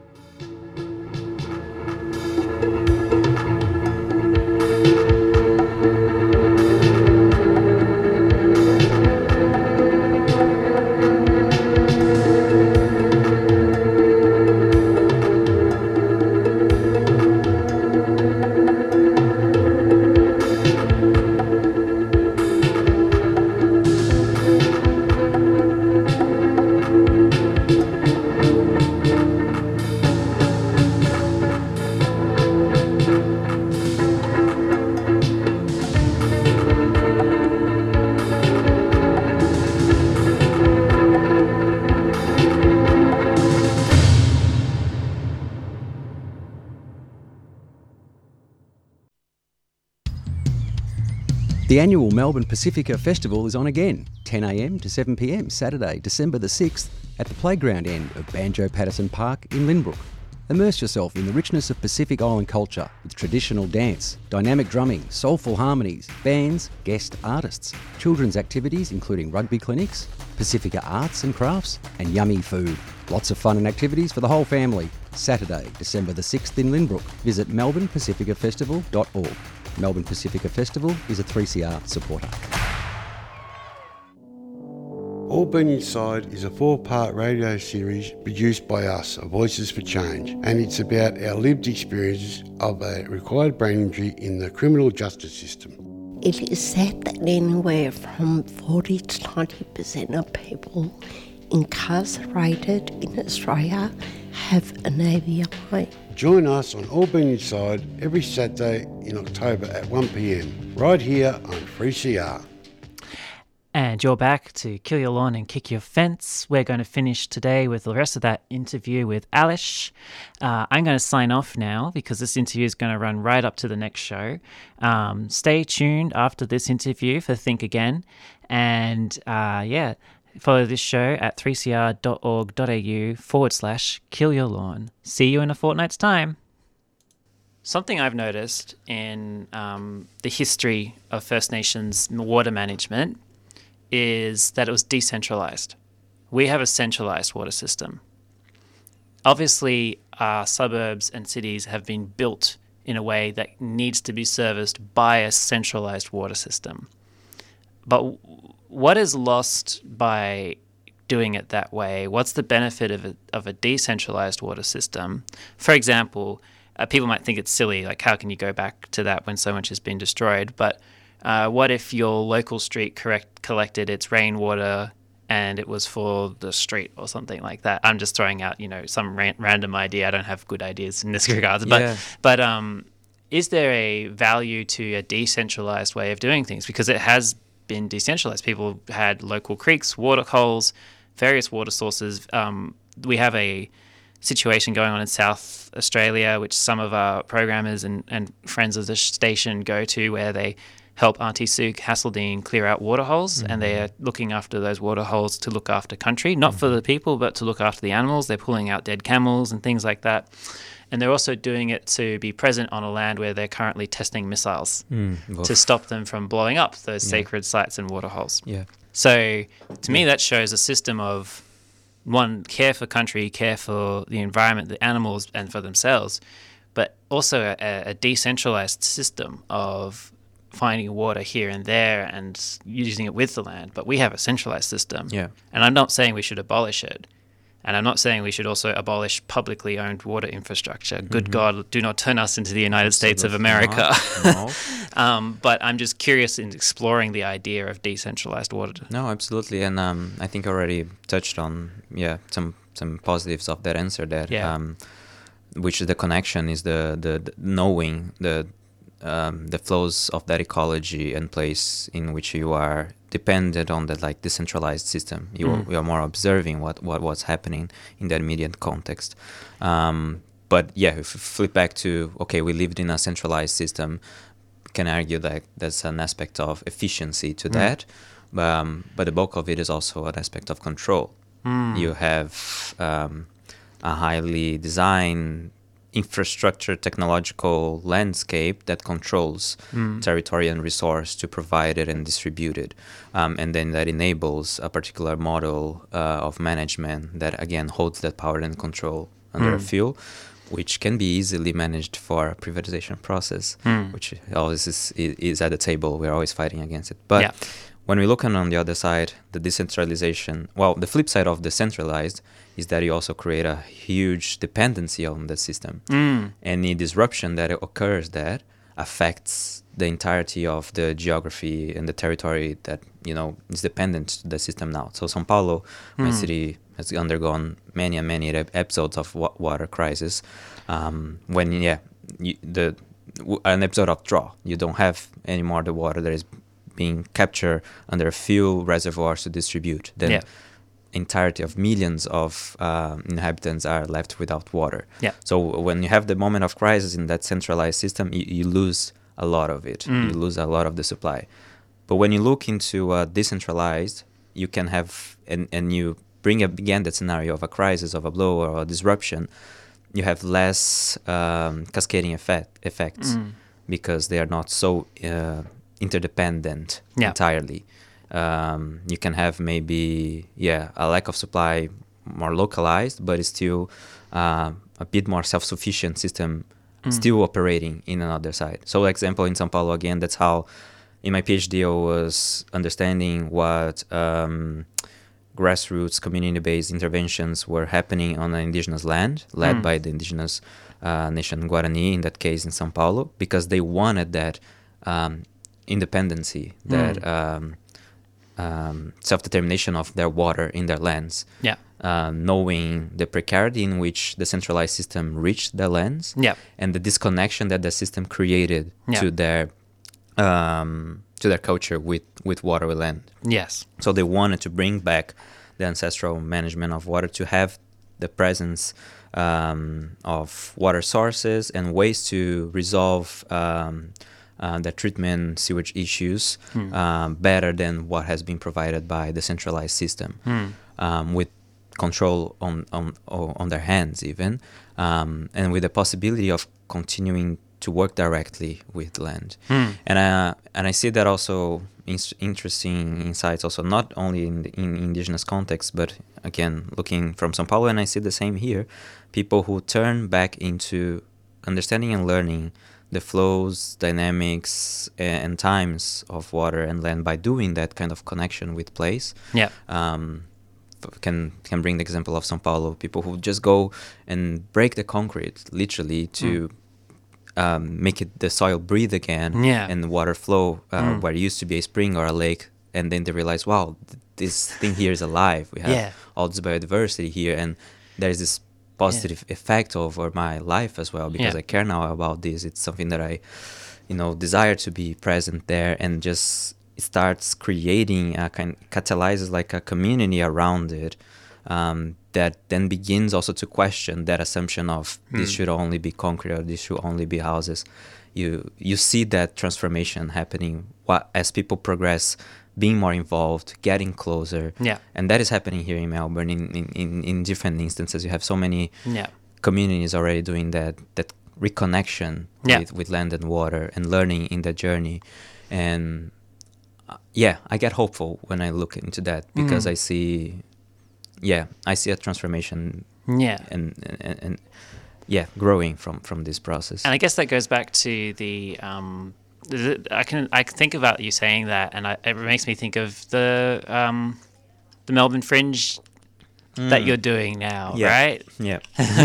The annual Melbourne Pacifica Festival is on again, ten a m to seven p m Saturday, December the sixth, at the playground end of Banjo Patterson Park in Lynbrook. Immerse yourself in the richness of Pacific Island culture with traditional dance, dynamic drumming, soulful harmonies, bands, guest artists, children's activities including rugby clinics, Pacifica arts and crafts, and yummy food. Lots of fun and activities for the whole family. Saturday, December the sixth in Lynbrook. Visit melbourne pacifica festival dot org. Melbourne Pacifica Festival is a three C R supporter. All Been Inside is a four-part radio series produced by us, Voices for Change, and it's about our lived experiences of a required brain injury in the criminal justice system. It is said that anywhere from forty to ninety percent of people incarcerated in Australia have an A V I. Join us on All Been Inside every Saturday in October at one p m, right here on three C R. And you're back to Kill Your Lawn and Kick Your Fence. We're going to finish today with the rest of that interview with Alish. Uh, I'm going to sign off now because this interview is going to run right up to the next show. Um, stay tuned after this interview for Think Again. And uh, yeah, follow this show at three c r dot org dot a u forward slash Kill Your Lawn. See you in a fortnight's time. Something I've noticed in um, the history of First Nations water management is that it was decentralized. We have a centralized water system. Obviously, our suburbs and cities have been built in a way that needs to be serviced by a centralized water system. But w- what is lost by doing it that way? What's the benefit of a, of a decentralized water system? For example, uh, people might think it's silly, like how can you go back to that when so much has been destroyed? But uh, what if your local street correct, collected its rainwater and it was for the street or something like that? I'm just throwing out, you know, some ran- random idea. I don't have good ideas in this regard. But, Yeah. but um, is there a value to a decentralized way of doing things? Because it has been decentralized. People had local creeks, water holes, various water sources. Um, we have a situation going on in South Australia, which some of our programmers and, and friends of the station go to, where they help Auntie Sue Hasseldine clear out water holes, mm-hmm. and they are looking after those water holes to look after country, not mm-hmm. for the people, but to look after the animals. They're pulling out dead camels and things like that. And they're also doing it to be present on a land where they're currently testing missiles Mm, to stop them from blowing up those Yeah. sacred sites and water holes. Yeah. So to me, that shows a system of, one, care for country, care for the environment, the animals, and for themselves, but also a, a decentralized system of finding water here and there and using it with the land. But we have a centralized system. Yeah. And I'm not saying we should abolish it. And I'm not saying we should also abolish publicly owned water infrastructure. Good Mm-hmm. God, do not turn us into the United States of America. No. um, but I'm just curious in exploring the idea of decentralized water. No, absolutely, and um, I think I already touched on yeah some some positives of that answer there. Yeah. Um, which is the connection is the the, the knowing the um, the flows of that ecology and place in which you are dependent on that like decentralized system. You Mm. are, you are more observing what, what what's happening in that immediate context. Um, but yeah, if we flip back to okay, we lived in a centralized system. Can argue that there's an aspect of efficiency to Mm. that, um, but the bulk of it is also an aspect of control. Mm. You have um, a highly designed infrastructure technological landscape that controls Mm. territory and resource to provide it and distribute it. Um, and then that enables a particular model uh, of management that, again, holds that power and control under a Mm. few, which can be easily managed for a privatization process, Mm. which always is, is at the table. We're always fighting against it. But Yeah. when we look on, on the other side, the decentralization, well, the flip side of decentralized is that you also create a huge dependency on the system. Mm. Any disruption that occurs there affects the entirety of the geography and the territory that, you know, is dependent to the system now. So São Paulo, my Mm. city, has undergone many and many ep- episodes of wa- water crisis. Um, when, yeah, you, the w- an episode of drought, you don't have anymore the water that is being captured under a few reservoirs to distribute. Then Yeah. entirety of millions of um, inhabitants are left without water. Yeah. So when you have the moment of crisis in that centralized system, you, you lose a lot of it. Mm. You lose a lot of the supply. But when you look into uh, decentralized, you can have, and, and you bring up again that scenario of a crisis, of a blow or a disruption, you have less um, cascading effect, effects Mm. because they are not so uh, interdependent Yeah. entirely. Um, you can have maybe, yeah, a lack of supply more localized, but it's still uh, a bit more self-sufficient system Mm. still operating in another side. So, example, in São Paulo, again, that's how in my PhD I was understanding what um, grassroots community-based interventions were happening on an indigenous land led Mm. by the indigenous uh, nation Guarani, in that case in São Paulo, because they wanted that um, independency, that um, um, self-determination of their water in their lands, Yeah. uh, knowing the precarity in which the centralized system reached their lands, Yeah. and the disconnection that the system created Yeah. to their um, to their culture with, with water land. Yes. So they wanted to bring back the ancestral management of water, to have the presence um, of water sources and ways to resolve um, uh, the treatment sewage issues Hmm. um, better than what has been provided by the centralized system, Hmm. um, with control on, on, on their hands even, um, and with the possibility of continuing to work directly with land. Hmm. And uh, and I see that also in- interesting insights also not only in the, in indigenous context, but again looking from São Paulo, and I see the same here. People who turn back into understanding and learning the flows, dynamics, a- and times of water and land by doing that kind of connection with place. Yeah. Um, f- can can bring the example of São Paulo. People who just go and break the concrete literally to. Mm. Um, make it the soil breathe again, Yeah. and the water flow uh, Mm. where it used to be a spring or a lake, and then they realize, wow, th- this thing here is alive. We have Yeah. all this biodiversity here, and there's this positive effect over my life as well, because Yeah. I care now about this. It's something that I, you know, desire to be present there, and just starts creating a kind, catalyzes like a community around it. Um, that then begins also to question that assumption of this Hmm. should only be concrete or this should only be houses. You you see that transformation happening wha- as people progress, being more involved, getting closer. Yeah. And that is happening here in Melbourne in, in, in, in different instances. You have so many Yeah. communities already doing that that reconnection Yeah. with, with land and water and learning in that journey. And uh, yeah, I get hopeful when I look into that because Mhm. I see yeah, I see a transformation Yeah. and, and, and yeah, growing from, from this process. And I guess that goes back to the um, the- I can I can think about you saying that, and I, it makes me think of the um, the Melbourne Fringe that Mm. you're doing now, Yeah. right? Yeah.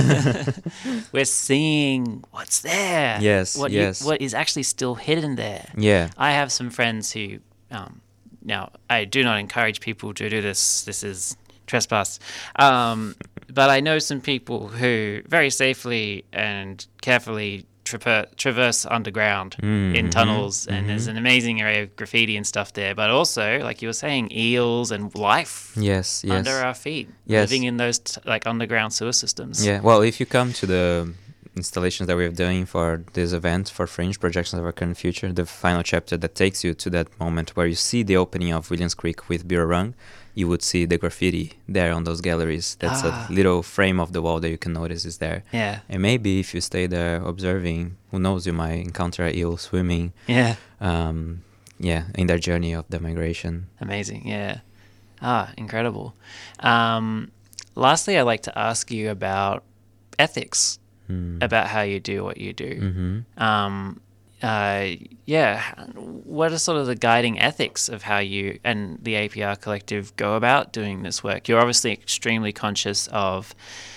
We're seeing what's there. Yes, What yes. You, what is actually still hidden there. Yeah. I have some friends who, um, now I do not encourage people to do this. This is trespass. Um, but I know some people who very safely and carefully traver- traverse underground Mm, in mhm, tunnels, and there's mhm. an amazing array of graffiti and stuff there. But also, like you were saying, eels and life Yes, yes. under our feet, Yes. living in those t- like underground sewer systems. Yeah, well, if you come to the installations that we're doing for this event, for Fringe Projections of Our Current Future, the final chapter that takes you to that moment where you see the opening of Williams Creek with Birarung, you would see the graffiti there on those galleries. That's Ah. a little frame of the wall that you can notice is there. Yeah. And maybe if you stay there observing, who knows, you might encounter an eel swimming. Yeah. Um, yeah, in their journey of the migration. Amazing, yeah. Ah, incredible. Um, lastly, I'd like to ask you about ethics, Mm. about how you do what you do. Mhm. Um, uh, yeah, what are sort of the guiding ethics of how you and the A P R Collective go about doing this work? You're obviously extremely conscious of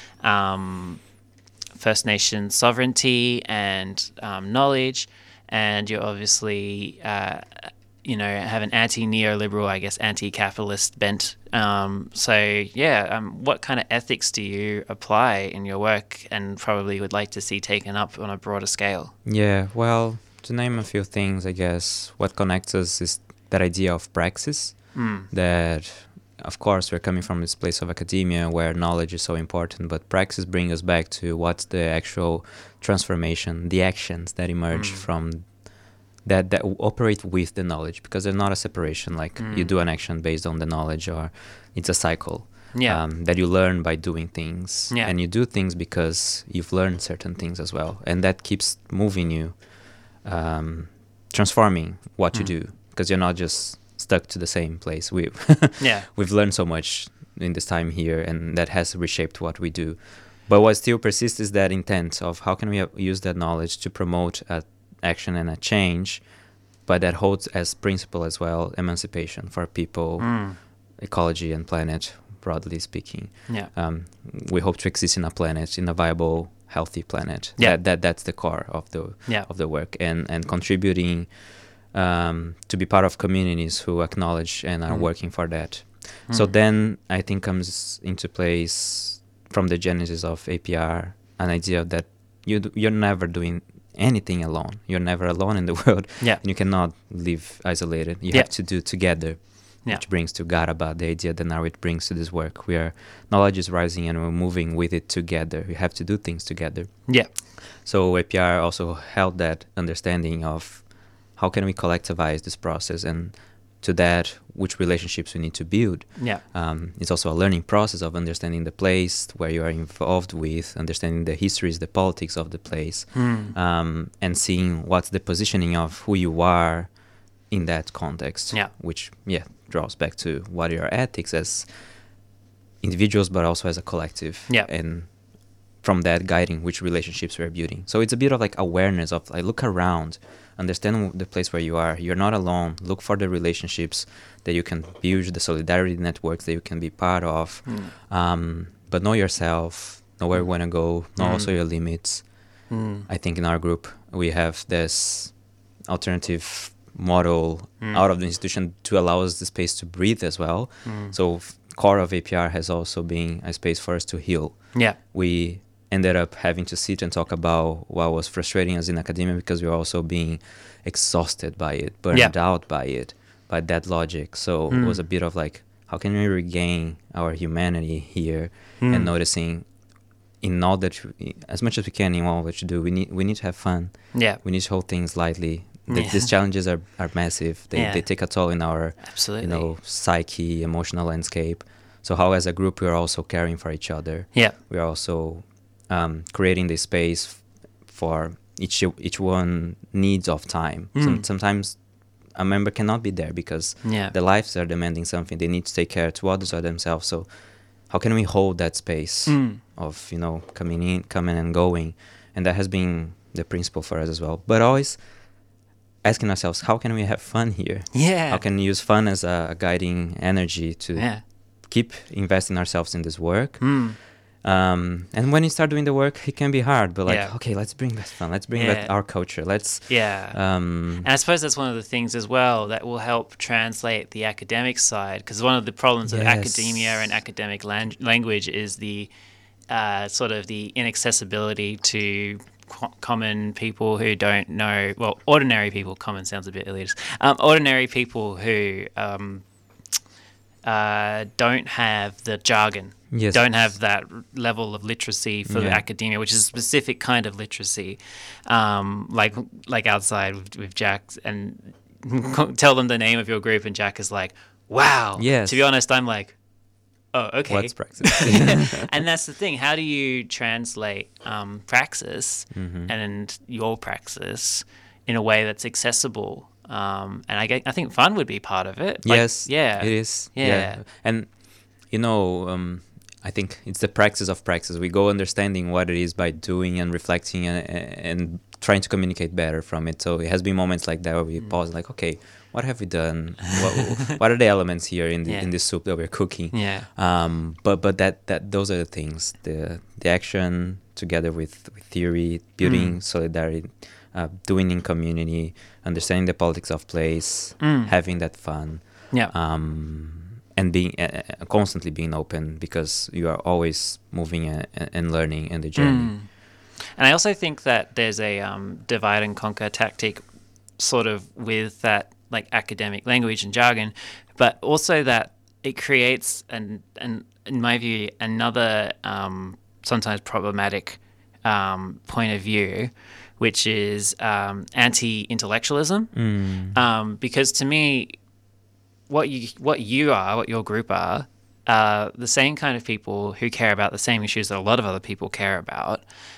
um, First Nation sovereignty and um, knowledge, and you're obviously, uh, you know, have an anti-neoliberal, I guess, anti-capitalist bent. Um, so, yeah, um, what kind of ethics do you apply in your work and probably would like to see taken up on a broader scale? Yeah, well, to name a few things, I guess, what connects us is that idea of praxis, Mm. that, of course, we're coming from this place of academia where knowledge is so important, but praxis brings us back to what's the actual transformation, the actions that emerge Mm. from that that operate with the knowledge, because there's not a separation, like you Mm. do an action based on the knowledge, or it's a cycle. Yeah. Um, that you learn by doing things, Yeah. and you do things because you've learned certain things as well, and that keeps moving you, um, transforming what you Mm. do, because you're not just stuck to the same place. We Yeah. we've learned so much in this time here, and that has reshaped what we do. But what still persists is that intent of how can we uh, use that knowledge to promote a action and a change, but that holds as principle as well emancipation for people, Mm. ecology and planet, broadly speaking. Yeah. Um, we hope to exist in a planet, in a viable, healthy planet. Yeah. That, that that's the core of the Yeah. of the work, and and contributing um, to be part of communities who acknowledge and are Mm. working for that. So Mm. then I think comes into place from the genesis of A P R an idea that you d- you're never doing anything alone. You're never alone in the world. Yeah. And you cannot live isolated. You Yeah. have to do together. Yeah. Which brings to Garaba the idea that Narwit brings to this work, where knowledge is rising and we're moving with it together. We have to do things together. Yeah. So A P R also held that understanding of how can we collectivize this process and to that, which relationships we need to build. Yeah. Um, it's also a learning process of understanding the place where you are involved with, understanding the histories, the politics of the place, Mm. um, and seeing what's the positioning of who you are in that context. Yeah. Which, yeah, draws back to what are your ethics as individuals, but also as a collective. Yeah. And from that, guiding which relationships we're building. So it's a bit of like awareness of like, look around, understand the place where you are. You're not alone. Look for the relationships that you can build, the solidarity networks that you can be part of. Mm. Um, but know yourself, know where you want to go, know Mm. also your limits. Mm. I think in our group, we have this alternative model Mm. out of the institution to allow us the space to breathe as well. Mm. So f- core of A P R has also been a space for us to heal. Yeah. We ended up having to sit and talk about what was frustrating us in academia because we were also being exhausted by it, burned Yeah. out by it, by that logic. So Mm. it was a bit of like, how can we regain our humanity here Mm. and noticing in all that, we, as much as we can in all that you do, we need we need to have fun. Yeah. We need to hold things lightly. The, Yeah. These challenges are, are massive. They, Yeah. they take a toll in our Absolutely. you know, psyche, emotional landscape. So how as a group we are also caring for each other. Yeah. We are also um, creating the space f- for each each one needs of time. Some, Mm. sometimes a member cannot be there because Yeah. their lives are demanding something. They need to take care to others or themselves. So how can we hold that space Mm. of, you know, coming in, coming and going? And that has been the principle for us as well. But always asking ourselves, how can we have fun here? Yeah. How can we use fun as a, a guiding energy to Yeah. keep investing ourselves in this work? Mm. Um, and when you start doing the work, it can be hard, but like, Yeah. okay, let's bring that fun. Let's bring Yeah. back our culture. Let's, Yeah. um, And I suppose that's one of the things as well that will help translate the academic side, because one of the problems of Yes. academia and academic lan- language is the uh, sort of the inaccessibility to co- common people who don't know, well, ordinary people, common sounds a bit elitist, um, ordinary people who um, uh, don't have the jargon. Yes. Don't have that level of literacy for Yeah. academia, which is a specific kind of literacy, um, like like outside with, with Jack, and tell them the name of your group, and Jack is like, "Wow." Yes. To be honest, I'm like, "Oh, okay." what's praxis? And that's the thing. How do you translate um, praxis Mhm. and your praxis in a way that's accessible? Um, and I, get, I think fun would be part of it. Like, Yes, yeah, it is. Yeah. And, you know, um, I think it's the praxis of praxis. We go understanding what it is by doing and reflecting and, and trying to communicate better from it. So it has been moments like that where we Mm. pause, like, okay, what have we done? what, what are the elements here in the Yeah. in this soup that we're cooking? Yeah. Um, but but that, that those are the things. The the action together with, with theory, building Mm. solidarity, uh, doing in community, understanding the politics of place, Mm. having that fun. Yeah. Um, and being uh, uh, constantly being open because you are always moving uh, and learning in the journey. Mm. And I also think that there's a um, divide and conquer tactic sort of with that like academic language and jargon, but also that it creates, an, an in my view, another um, sometimes problematic um, point of view, which is um, anti-intellectualism. Mm. Um, because to me, what you what you are, what your group are, are the same kind of people who care about the same issues that a lot of other people care about,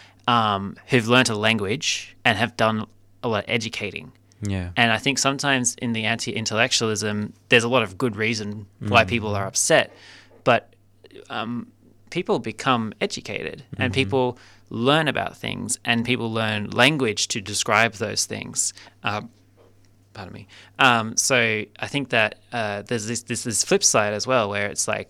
um, who've learnt a language and have done a lot of educating. Yeah. And I think sometimes in the anti-intellectualism, there's a lot of good reason why Mm. people are upset, but um, people become educated and Mhm. people learn about things and people learn language to describe those things. Um, pardon me. Um, so I think that uh, there's this, this this flip side as well, where it's like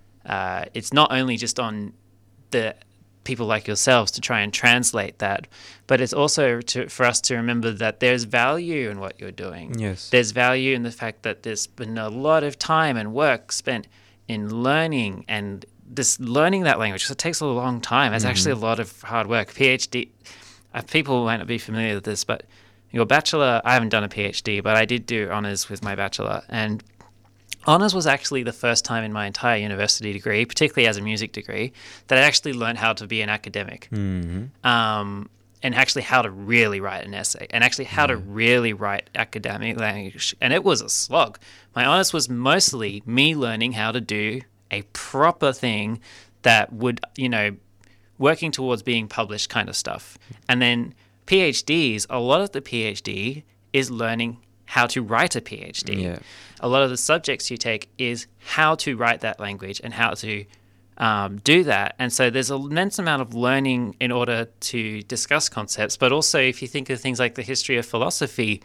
uh, it's not only just on the people like yourselves to try and translate that, but it's also to, for us to remember that there's value in what you're doing. Yes. There's value in the fact that there's been a lot of time and work spent in learning and this learning that language. 'Cause it takes a long time. It's Mhm. actually a lot of hard work. PhD, uh, people might not be familiar with this, but your bachelor, I haven't done a PhD, but I did do honours with my bachelor, and honours was actually the first time in my entire university degree, particularly as a music degree, that I actually learned how to be an academic. Mhm. Um, and actually how to really write an essay and actually how to really write academic language. And it was a slog. My honors was mostly me learning how to do a proper thing that would, you know, working towards being published kind of stuff. And then PhDs, a lot of the PhD is learning how to write a PhD. Yeah. A lot of the subjects you take is how to write that language and how to um, do that. And so there's an immense amount of learning in order to discuss concepts. But also, if you think of things like the history of philosophy,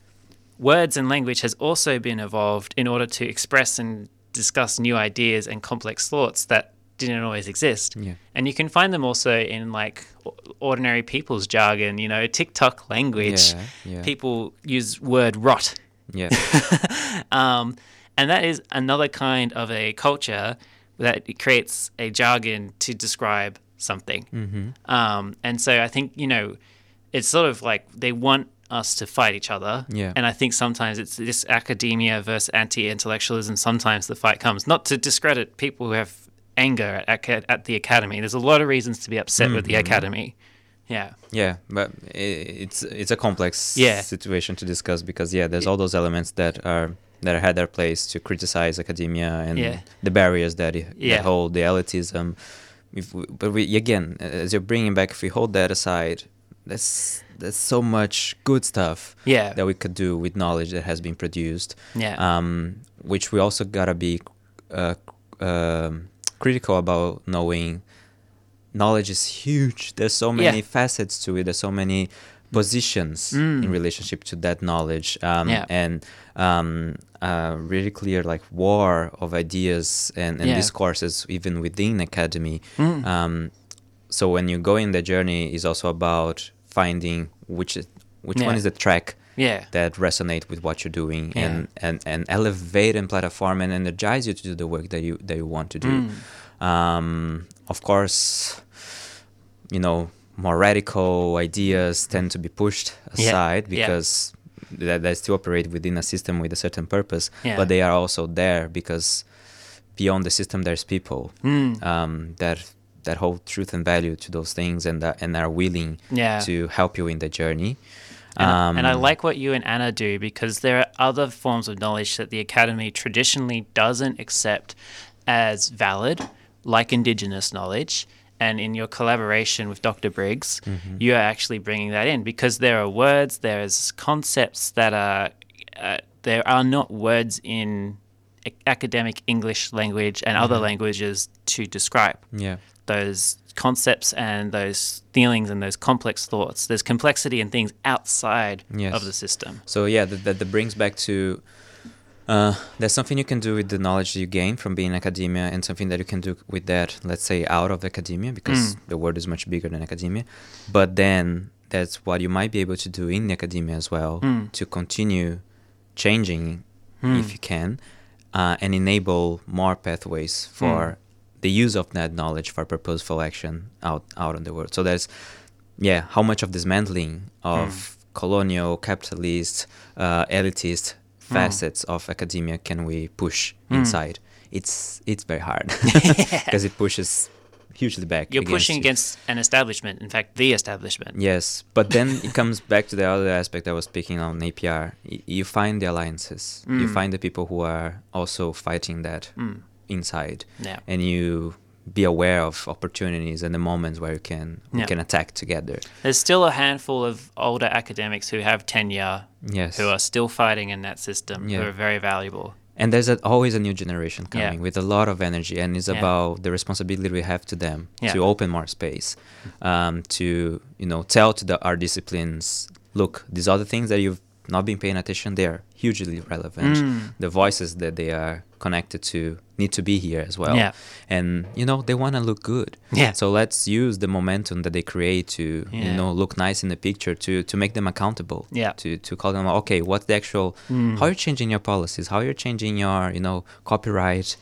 words and language has also been evolved in order to express and discuss new ideas and complex thoughts that didn't always exist. Yeah. And you can find them also in like ordinary people's jargon, you know, TikTok language. Yeah, yeah. People use word rot. Yeah. um, and that is another kind of a culture that creates a jargon to describe something. Mm-hmm. Um, and so I think, you know, it's sort of like they want us to fight each other. Yeah. And I think sometimes it's this academia versus anti-intellectualism. Sometimes the fight comes, not to discredit people who have anger at, at the academy. There's a lot of reasons to be upset mm-hmm. with the academy. Yeah. Yeah, but it's it's a complex yeah. situation to discuss because yeah, there's all those elements that are that had their place to criticize academia and yeah. the barriers that, it, yeah. that hold the elitism. If we, but we again, as you're bringing back, if we hold that aside, there's there's so much good stuff yeah. that we could do with knowledge that has been produced. Yeah. Um, which we also gotta be uh, um, critical about knowing. Knowledge is huge. There's so many yeah. facets to it. There's so many positions mm. in relationship to that knowledge. Um, yeah. And um, uh, really clear like war of ideas and, and yeah. discourses even within academy. Mm. Um, so when you go in the journey is also about finding which is, which yeah. one is the track yeah. that resonate with what you're doing yeah. and, and, and elevate and platform and energize you to do the work that you that you want to do. Mm. Um, of course, you know, more radical ideas tend to be pushed aside yeah. because yeah. they, they still operate within a system with a certain purpose, yeah. but they are also there because beyond the system there's people mm. um, that that hold truth and value to those things and that, and are willing yeah. to help you in the journey. And, um, and I like what you and Anna do because there are other forms of knowledge that the academy traditionally doesn't accept as valid, like Indigenous knowledge. And in your collaboration with Doctor Briggs, mm-hmm. you are actually bringing that in because there are words, there's concepts that are, uh, there are not words in a- academic English language and mm-hmm. other languages to describe yeah. those concepts and those feelings and those complex thoughts. There's complexity in things outside yes. of the system. So yeah, that, that, that brings back to Uh, there's something you can do with the knowledge you gain from being in academia and something that you can do with that, let's say, out of academia, because mm. the world is much bigger than academia. But then that's what you might be able to do in academia as well, mm. to continue changing, mm. if you can, uh, and enable more pathways for mm. the use of that knowledge for purposeful action out, out in the world. So there's, yeah, how much of dismantling of mm. colonial, capitalist, uh, elitist facets mm. of academia can we push mm. inside? It's it's very hard because it pushes hugely back. You're against pushing you. against an establishment, in fact, the establishment. Yes, but then it comes back to the other aspect I was speaking on A P R. Y- you find the alliances. Mm. You find the people who are also fighting that mm. inside, yeah. and you be aware of opportunities and the moments where you can we yeah. can attack together. There's still a handful of older academics who have tenure, yes, who are still fighting in that system, yeah. who are very valuable. And there's a, always a new generation coming yeah. with a lot of energy, and it's yeah. about the responsibility we have to them yeah. to open more space, um, to you know tell to the our disciplines, look, these are the things that you've not been paying attention. They're hugely relevant. Mm. The voices that they are connected to need to be here as well. Yeah. And you know they want to look good. Yeah. So let's use the momentum that they create to yeah. you know look nice in the picture, to to make them accountable. Yeah. To to call them, okay, what's the actual mm. how you're changing your policies, how you're changing your you know copyright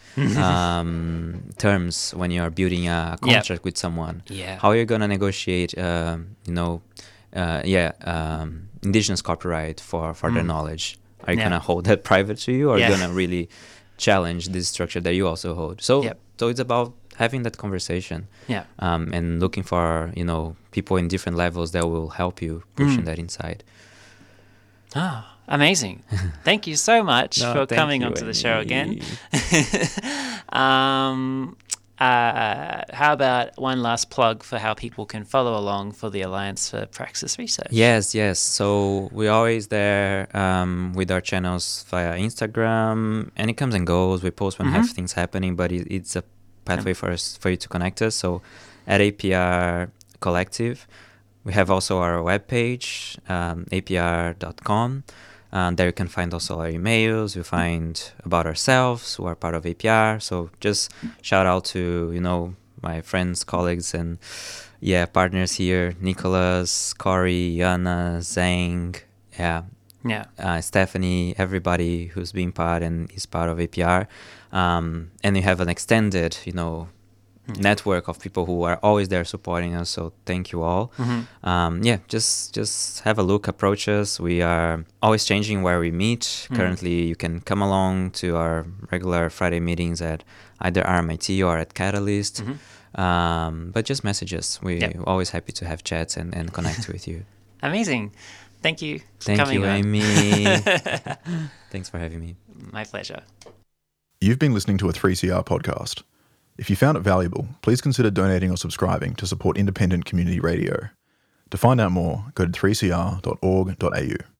um, terms when you're building a contract yep. with someone. Yeah. How you're gonna negotiate um, you know uh, yeah um, indigenous copyright for for mm. their knowledge. Are you yeah. gonna hold that private to you, or yeah. are you gonna really challenge this structure that you also hold? So yep. so it's about having that conversation. Yeah. Um, and looking for, you know, people in different levels that will help you pushing Mm. that inside. Ah, amazing. Thank you so much No, for thank coming you, onto the show again. Amy. um, uh, how about one last plug for how people can follow along for the Alliance for Praxis Research? Yes, yes. So we're always there um, with our channels via Instagram, and it comes and goes. We post when Mhm. have things happening, but it, it's a pathway for us for you to connect us. So at A P R Collective, we have also our webpage, um, A P R dot com. Um, there you can find also our emails. You find about ourselves who are part of A P R. So just shout out to, you know, my friends, colleagues, and yeah, partners here: Nicholas, Corey, Yana, Zhang, yeah, Yeah. uh, Stephanie, everybody who's been part and is part of A P R. Um, and you have an extended, you know, network of people who are always there supporting us. So thank you all. Mhm. Um, yeah, just just have a look, approach us. We are always changing where we meet. Mm. Currently, you can come along to our regular Friday meetings at either R M I T or at Catalyst. Mhm. Um, but just message us. We're Yep. always happy to have chats and, and connect with you. Amazing. Thank you for Thank coming you, on. Amy. Thanks for having me. My pleasure. You've been listening to a three C R podcast. If you found it valuable, please consider donating or subscribing to support independent community radio. To find out more, go to three c r dot org dot a u.